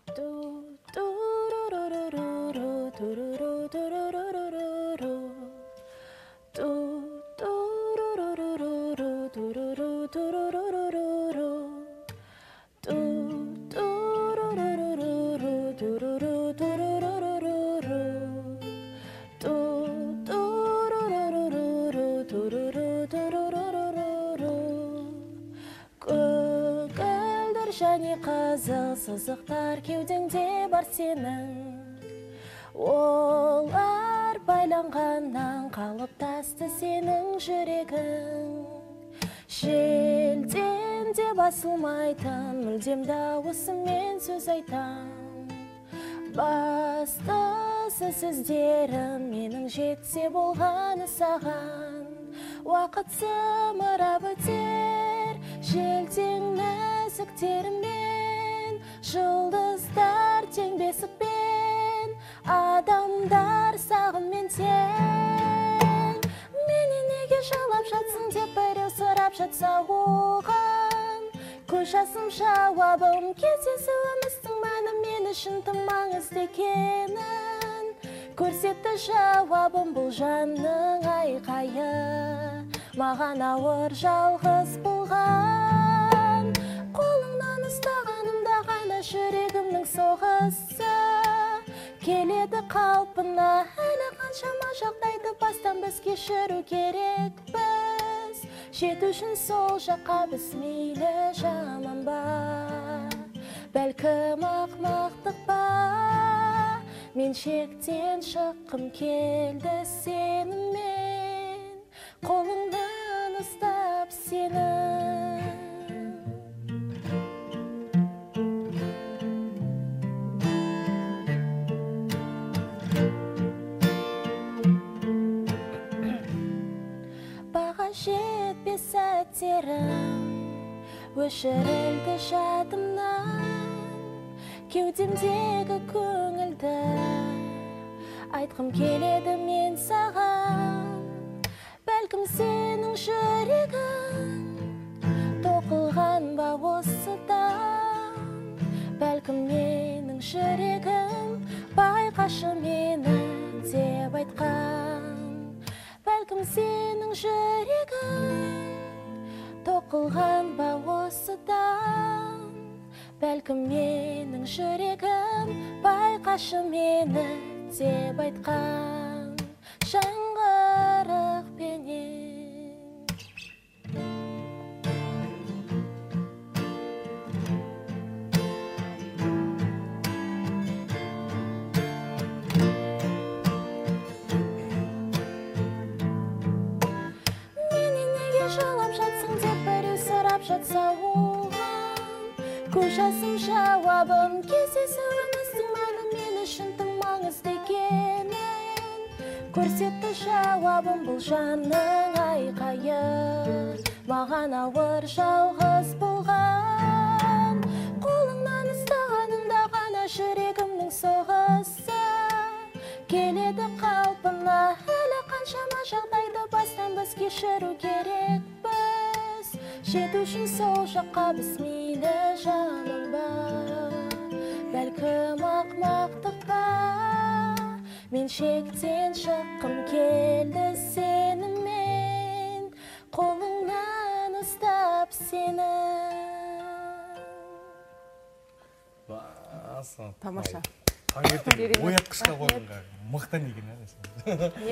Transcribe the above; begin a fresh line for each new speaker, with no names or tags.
Және қызыл сызықтар кеудеңде бар сенің, олар байланғаннан қалыптасты сенің жүрегің. Желден де басылмайтын мүлдем дауысымен сөз айтам. Бастысы сөздерім менің жетсе болғаны саған. Уақыт зымырап өтер желден нәзіктерімен, жұлдыздар тең бесікпен, адамдар сағыммен тең. Мені неге жалап жатсың деп біреу сұрап жатса оған, көз жасым жауабым кездесуіміздің мәні мен үшін тым маңызды екенін көрсетті. Жауабым бұл жанның айқайы, маған ауыр жалғыз болған. Қолыңнан ұстағанымда ғана жүрегімнің соғысы келеді қалпына. Әлі қаншама жағдайды бастан біз кешіру керекпіз. Жету үшін сол жаққа біз мейлі жаман ба, бәлкім ақымақтық па. Мен шектен шыққым келді сенімен, қолыңнан ұстап сені. Баға жетпес сәттерім өшірілді жадымнан, кеудемдегі көңілді айтқым келеді мен саған. Бәлкім сенің жүрегің тоқылған ба осыдан, бәлкім менің жүрегім байқашы мені деп айтқан. Бәлкім сенің жүрегің тоқылған ба осыдан, бәлкім менің жүрегім байқашы мені деп айтқан. Жаңғырықпенен мені неге жылап жатсың деп біреу сұрап жатса оған, көз жасым жауабым кездесуіміздің мәні мен үшін тым маңызды екенін көрсетті. Жауабым бұл жанның айқайы, маған ауыр жалғыз болған. Қолыңнан ұстағанымда ғана жүрегімнің соғысы келеді қалпына. Әлі қаншама жағдайды бастан біз кешіру керекпіз. Жету үшін сол жаққа біз мейлі жаман ба, бәлкім ақымақтық па. Мен шектен шыққым келді сенімен, қолыңнан ұстап сені.
Тамаша. Таңертең оятқышқа қойғанға мықтан екен.